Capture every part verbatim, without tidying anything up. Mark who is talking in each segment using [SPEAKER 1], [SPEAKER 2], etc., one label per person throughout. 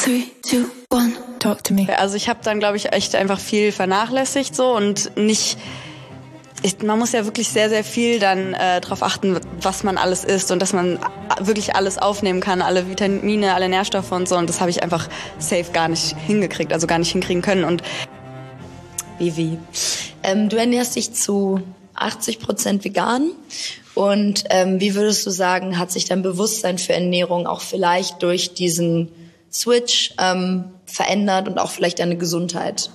[SPEAKER 1] Three, two, one, talk to me.
[SPEAKER 2] Also ich habe dann, glaube ich, echt einfach viel vernachlässigt so und nicht... Ich, man muss ja wirklich sehr, sehr viel dann äh, darauf achten, was man alles isst und dass man wirklich alles aufnehmen kann, alle Vitamine, alle Nährstoffe und so. Und das habe ich einfach safe gar nicht hingekriegt, also gar nicht hinkriegen können. Und
[SPEAKER 3] Vivi, ähm, du ernährst dich zu achtzig Prozent vegan. Und ähm, wie würdest du sagen, hat sich dein Bewusstsein für Ernährung auch vielleicht durch diesen Switch ähm, verändert und auch vielleicht deine Gesundheit?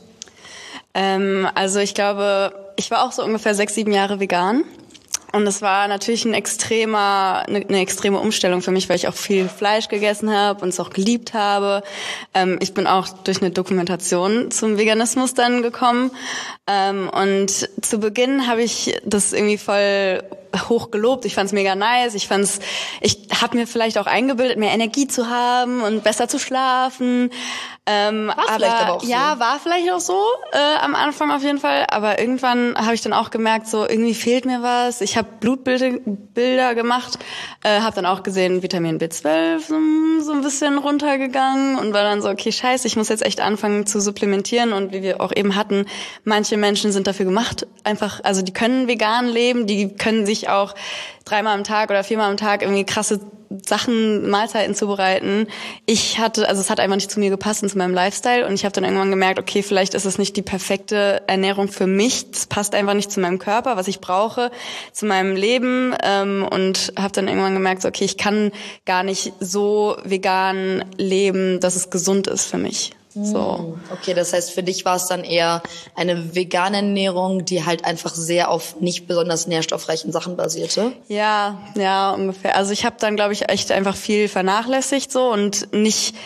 [SPEAKER 2] Ähm, also ich glaube, ich war auch so ungefähr sechs, sieben Jahre vegan. Und es war natürlich ein extremer, eine, eine extreme Umstellung für mich, weil ich auch viel Fleisch gegessen habe und es auch geliebt habe. Ähm, ich bin auch durch eine Dokumentation zum Veganismus dann gekommen. Ähm, und zu Beginn habe ich das irgendwie voll hoch gelobt. Ich fand's mega nice. Ich fand's, ich habe mir vielleicht auch eingebildet, mehr Energie zu haben und besser zu schlafen. Ähm,
[SPEAKER 3] war
[SPEAKER 2] aber,
[SPEAKER 3] vielleicht aber auch so.
[SPEAKER 2] Ja, war vielleicht auch so äh, am Anfang auf jeden Fall. Aber irgendwann habe ich dann auch gemerkt, so irgendwie fehlt mir was. Ich habe Blutbilder Bilder gemacht, äh, habe dann auch gesehen, Vitamin B zwölf so, so ein bisschen runtergegangen und war dann so, okay, scheiße, ich muss jetzt echt anfangen zu supplementieren. Und wie wir auch eben hatten, manche Menschen sind dafür gemacht, einfach, also die können vegan leben, die können sich auch dreimal am Tag oder viermal am Tag irgendwie krasse Sachen, Mahlzeiten zubereiten. Ich hatte, also es hat einfach nicht zu mir gepasst und zu meinem Lifestyle und ich habe dann irgendwann gemerkt, okay, vielleicht ist es nicht die perfekte Ernährung für mich. Das passt einfach nicht zu meinem Körper, was ich brauche, zu meinem Leben ähm, und habe dann irgendwann gemerkt, so, okay, ich kann gar nicht so vegan leben, dass es gesund ist für mich. So.
[SPEAKER 3] Okay, das heißt, für dich war es dann eher eine vegane Ernährung, die halt einfach sehr auf nicht besonders nährstoffreichen Sachen basierte?
[SPEAKER 2] Ja, ja, ungefähr. Also ich habe dann, glaube ich, echt einfach viel vernachlässigt so und nicht...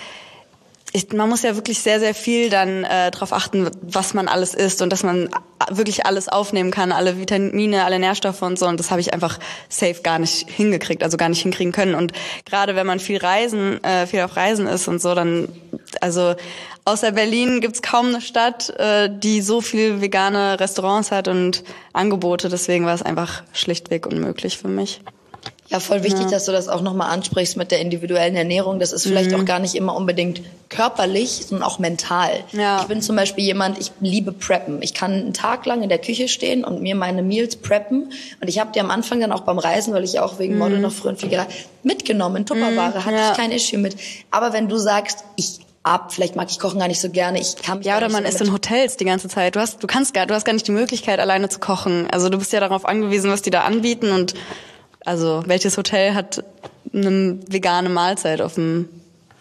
[SPEAKER 2] Ich, man muss ja wirklich sehr, sehr viel dann äh, darauf achten, was man alles isst und dass man wirklich alles aufnehmen kann, alle Vitamine, alle Nährstoffe und so. Und das habe ich einfach safe gar nicht hingekriegt, also gar nicht hinkriegen können. Und gerade wenn man viel reisen, äh, viel auf Reisen ist und so, dann, also außer Berlin gibt's kaum eine Stadt, äh, die so viel vegane Restaurants hat und Angebote. Deswegen war es einfach schlichtweg unmöglich für mich.
[SPEAKER 3] Ja, voll wichtig,
[SPEAKER 2] Ja.
[SPEAKER 3] dass du das auch nochmal ansprichst mit der individuellen Ernährung. Das ist vielleicht
[SPEAKER 2] Mhm.
[SPEAKER 3] auch gar nicht immer unbedingt körperlich, sondern auch mental.
[SPEAKER 2] Ja.
[SPEAKER 3] Ich bin zum Beispiel jemand, ich liebe Preppen. Ich kann einen Tag lang in der Küche stehen und mir meine Meals preppen. Und ich habe die am Anfang dann auch beim Reisen, weil ich ja auch wegen
[SPEAKER 2] Mhm.
[SPEAKER 3] Model noch früher und viel gereist, mitgenommen. In Tupperware,
[SPEAKER 2] Mhm.
[SPEAKER 3] hatte
[SPEAKER 2] Ja.
[SPEAKER 3] ich kein Issue mit. Aber wenn du sagst, ich ab, vielleicht mag ich Kochen gar nicht so gerne, ich kann mich
[SPEAKER 2] Ja,
[SPEAKER 3] gar
[SPEAKER 2] oder
[SPEAKER 3] nicht
[SPEAKER 2] man
[SPEAKER 3] so
[SPEAKER 2] ist
[SPEAKER 3] damit-
[SPEAKER 2] in Hotels die ganze Zeit. Du hast, du kannst gar, du hast gar nicht die Möglichkeit, alleine zu kochen. Also du bist ja darauf angewiesen, was die da anbieten und also welches Hotel hat eine vegane Mahlzeit auf dem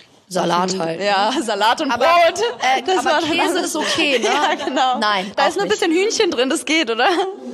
[SPEAKER 3] Salat halt.
[SPEAKER 2] Ja, Salat und
[SPEAKER 3] Aber,
[SPEAKER 2] Brot.
[SPEAKER 3] äh,
[SPEAKER 2] Das
[SPEAKER 3] aber
[SPEAKER 2] war dann
[SPEAKER 3] Käse
[SPEAKER 2] alles-
[SPEAKER 3] ist okay, ne?
[SPEAKER 2] Ja, genau.
[SPEAKER 3] Nein,
[SPEAKER 2] da
[SPEAKER 3] auch
[SPEAKER 2] ist nur ein
[SPEAKER 3] nicht.
[SPEAKER 2] bisschen Hühnchen drin, das geht, oder?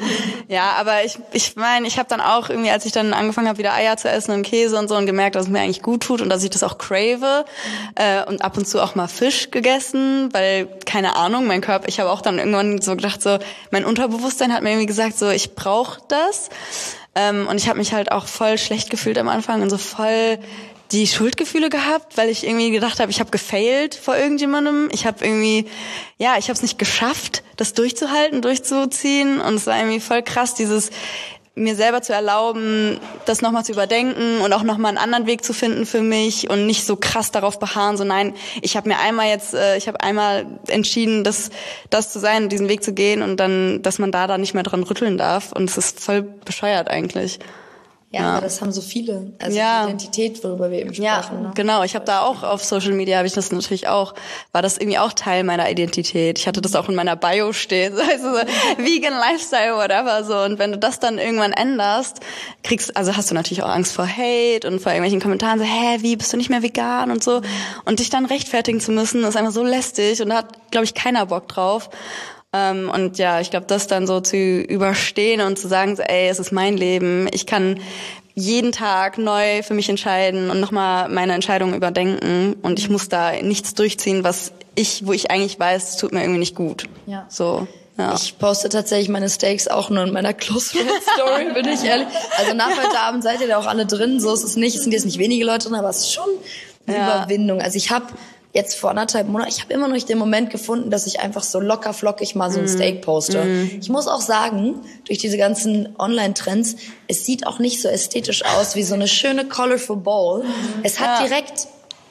[SPEAKER 2] Ja, aber ich ich meine, ich habe dann auch irgendwie, als ich dann angefangen habe, wieder Eier zu essen und Käse und so und gemerkt, dass es mir eigentlich gut tut und dass ich das auch crave äh, und ab und zu auch mal Fisch gegessen, weil, keine Ahnung, mein Körper, ich habe auch dann irgendwann so gedacht, so mein Unterbewusstsein hat mir irgendwie gesagt, so ich brauche das. Ähm, und ich habe mich halt auch voll schlecht gefühlt am Anfang und so voll die Schuldgefühle gehabt, weil ich irgendwie gedacht habe, ich habe gefailt vor irgendjemandem. Ich habe irgendwie, ja, ich habe es nicht geschafft, das durchzuhalten, durchzuziehen. Und es war irgendwie voll krass, dieses mir selber zu erlauben, das nochmal zu überdenken und auch nochmal einen anderen Weg zu finden für mich und nicht so krass darauf beharren, so nein, ich habe mir einmal jetzt, äh, ich habe einmal entschieden, das, das zu sein, diesen Weg zu gehen und dann, dass man da da nicht mehr dran rütteln darf und es ist voll bescheuert eigentlich.
[SPEAKER 3] Ja,
[SPEAKER 2] Ja.
[SPEAKER 3] aber das haben so viele. Also
[SPEAKER 2] Ja.
[SPEAKER 3] die Identität, worüber wir eben
[SPEAKER 2] Ja,
[SPEAKER 3] sprachen. Ne?
[SPEAKER 2] genau. Ich habe da auch auf Social Media, habe ich das natürlich auch, war das irgendwie auch Teil meiner Identität. Ich hatte das auch in meiner Bio stehen, also so Vegan Lifestyle, whatever so. Und wenn du das dann irgendwann änderst, kriegst, also hast du natürlich auch Angst vor Hate und vor irgendwelchen Kommentaren, so, hä, wie, bist du nicht mehr vegan und so. Und dich dann rechtfertigen zu müssen, ist einfach so lästig und da hat, glaube ich, keiner Bock drauf. Ähm, und ja, ich glaube, das dann so zu überstehen und zu sagen, so, ey, es ist mein Leben, ich kann jeden Tag neu für mich entscheiden und nochmal meine Entscheidungen überdenken und ich muss da nichts durchziehen, was ich, wo ich eigentlich weiß, es tut mir irgendwie nicht gut.
[SPEAKER 3] Ja.
[SPEAKER 2] So, ja.
[SPEAKER 3] Ich poste tatsächlich meine Steaks auch nur in meiner Close Friends Story, bin ich ehrlich. Also nach heute Abend seid ihr da auch alle drin, so ist es nicht. Es sind jetzt nicht wenige Leute drin, aber es ist schon eine
[SPEAKER 2] Ja.
[SPEAKER 3] Überwindung. Also ich habe jetzt vor anderthalb Monaten, ich habe immer noch nicht den Moment gefunden, dass ich einfach so locker flockig mal so ein Steak poste. Ich muss auch sagen, durch diese ganzen Online-Trends, es sieht auch nicht so ästhetisch aus wie so eine schöne colorful bowl. Es hat
[SPEAKER 2] Ja.
[SPEAKER 3] direkt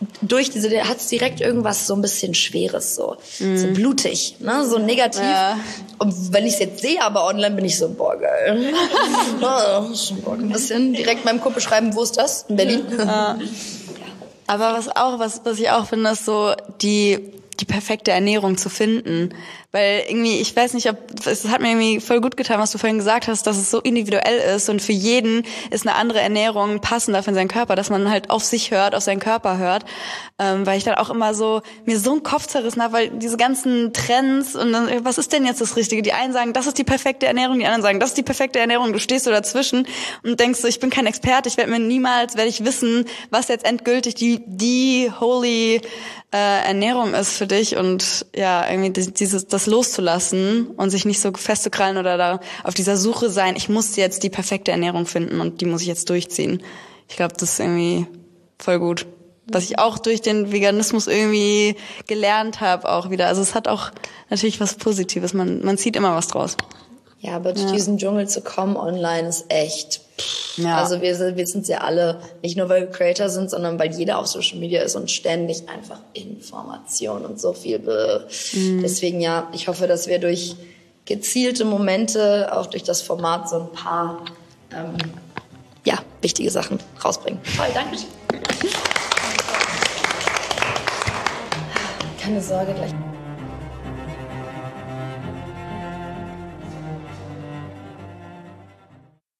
[SPEAKER 3] durch diese, hat es direkt irgendwas so ein bisschen Schweres, so, mm. so blutig, ne, so negativ. Ja. Und wenn ich es jetzt sehe, aber online bin ich so, boah, geil. Ein bisschen direkt meinem Kumpel schreiben, wo ist das? In Berlin.
[SPEAKER 2] Ja. Aber was auch, was, was ich auch finde, ist so die, die perfekte Ernährung zu finden. Weil irgendwie, ich weiß nicht, ob, es hat mir irgendwie voll gut getan, was du vorhin gesagt hast, dass es so individuell ist und für jeden ist eine andere Ernährung passender für seinen Körper, dass man halt auf sich hört, auf seinen Körper hört. Ähm, weil ich dann auch immer so, mir so einen Kopf zerrissen habe, weil diese ganzen Trends und dann, was ist denn jetzt das Richtige? Die einen sagen, das ist die perfekte Ernährung, die anderen sagen, das ist die perfekte Ernährung. Du stehst so dazwischen und denkst so, ich bin kein Experte, ich werde mir niemals, werde ich wissen, was jetzt endgültig die, die holy äh, Ernährung ist für dich und ja, irgendwie dieses, das loszulassen und sich nicht so festzukrallen oder da auf dieser Suche sein, ich muss jetzt die perfekte Ernährung finden und die muss ich jetzt durchziehen. Ich glaube, das ist irgendwie voll gut. Was ich auch durch den Veganismus irgendwie gelernt habe auch wieder. Also es hat auch natürlich was Positives. Man, man zieht immer was draus.
[SPEAKER 3] Ja, aber durch ja. diesen Dschungel zu kommen online ist echt...
[SPEAKER 2] Ja.
[SPEAKER 3] Also wir, wir sind ja alle, nicht nur weil wir Creator sind, sondern weil jeder auf Social Media ist und ständig einfach Information und so viel. Be- mhm. Deswegen ja, ich hoffe, dass wir durch gezielte Momente, auch durch das Format, so ein paar ähm, ja, wichtige Sachen rausbringen. Toll, danke schön. Keine Sorge, gleich.